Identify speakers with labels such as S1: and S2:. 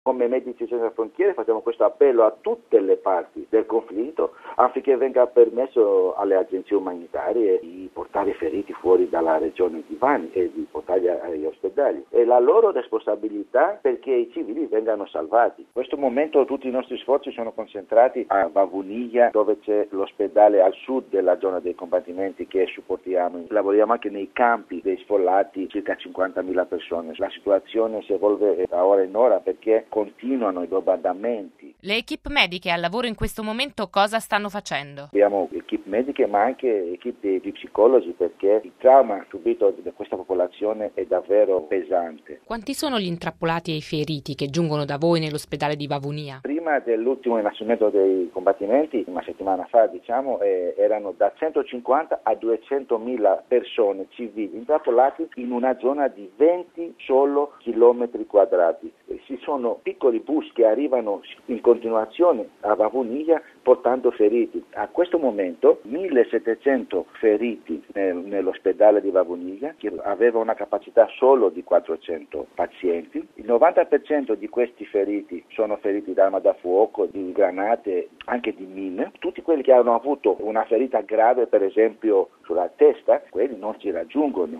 S1: Come Medici Senza Frontiere facciamo questo appello a tutte le parti del conflitto affinché venga permesso alle agenzie umanitarie di portare i feriti fuori dalla regione di Van e di portarli agli ospedali. È la loro responsabilità perché i civili vengano salvati. In questo momento tutti i nostri sforzi sono concentrati a Vavuniya, dove c'è l'ospedale al sud della zona dei combattimenti che supportiamo. Lavoriamo anche nei campi dei sfollati, circa 50.000 persone. La situazione si evolve da ora in ora perché continuano i bombardamenti.
S2: Le equip mediche al lavoro in questo momento cosa stanno facendo?
S1: Abbiamo equip mediche ma anche equip di psicologi perché il trauma subito da questa popolazione è davvero pesante.
S2: Quanti sono gli intrappolati e i feriti che giungono da voi nell'ospedale di Vavuniya?
S1: Prima dell'ultimo innalzamento dei combattimenti, una settimana fa erano da 150 a 200.000 persone civili intrappolati in una zona di 20 solo chilometri quadrati. Ci sono piccoli bus che arrivano in continuazione a Vavuniya portando feriti. A questo momento 1.700 feriti nell'ospedale di Vavuniya, che aveva una capacità solo di 400 pazienti. Il 90% di questi feriti sono feriti d'arma da fuoco, di granate, anche di mine. Tutti quelli che hanno avuto una ferita grave, per esempio sulla testa, quelli non ci raggiungono.